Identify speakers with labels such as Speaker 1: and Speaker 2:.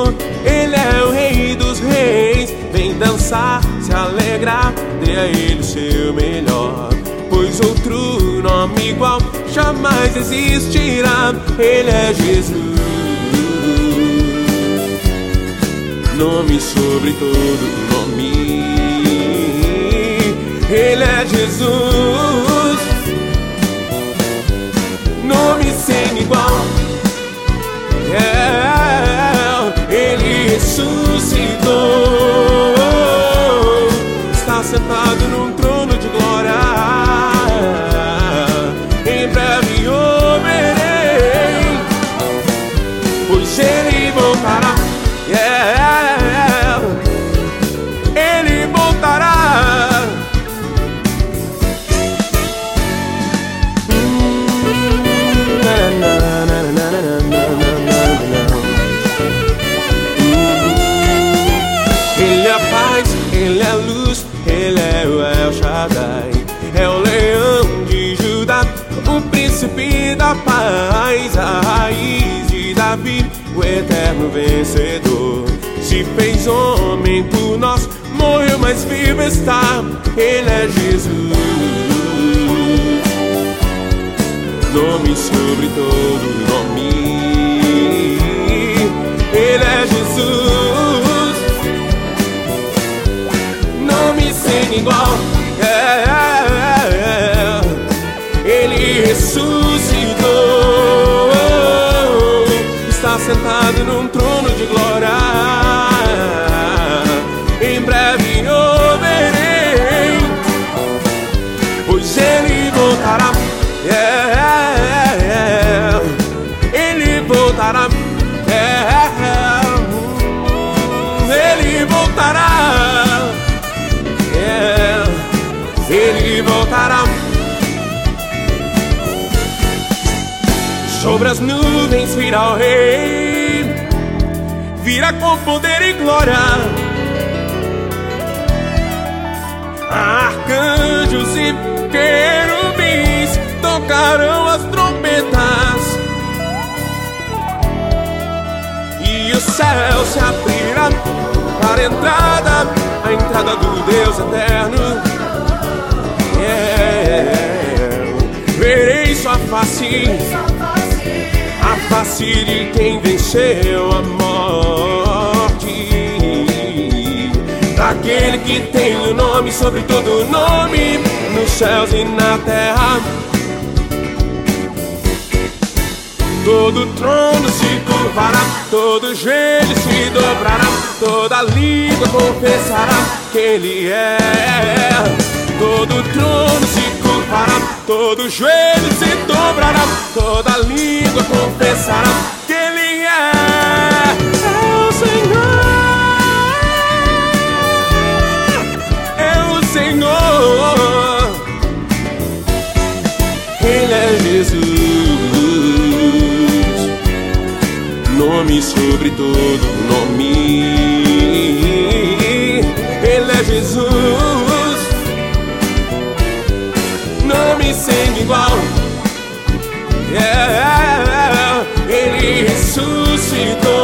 Speaker 1: Senhor, Ele é o Rei dos Reis. Vem dançar, se alegrar, dê a Ele o seu melhor, pois outro nome igual jamais existirá. Ele é Jesus, nome sobre todo nome. Ele é Jesus, nome sem igual. Ele ressuscitou, está sentado num trono de glória. Em breve o verei, pois Ele voltará. Ele voltará. Ele é a paz, Ele é a luz, Ele é o El Shaddai. É o leão de Judá, o príncipe da paz, a raiz de Davi, o eterno vencedor. Se fez homem por nós, morreu, mas vivo está. Ele é Jesus, nome sobre todo nome. Ele é Jesus, nome sem igual. Ele ressuscitou, está sentado num trono de glória. Em breve o verei, pois Ele voltará. Ele voltará. Ele voltará. Ele voltará. Sobre as nuvens virá o Rei, virá com poder e glória. Arcanjos e querubins tocarão as trombetas, e o céu se abrirá para a entrada do Deus eterno. Verei sua face, a face de quem venceu a morte, daquele que tem o nome sobre todo nome, nos céus e na terra. Todo trono se curvará, todo joelho se dobrará, toda língua confessará que Ele é. Todo trono se curvará, todo joelho se dobrará, toda língua confessará que Ele é o Senhor, é o Senhor. Ele é Jesus, nome sobre todo nome. Ele é Jesus, nome sem igual. Ele ressuscitou,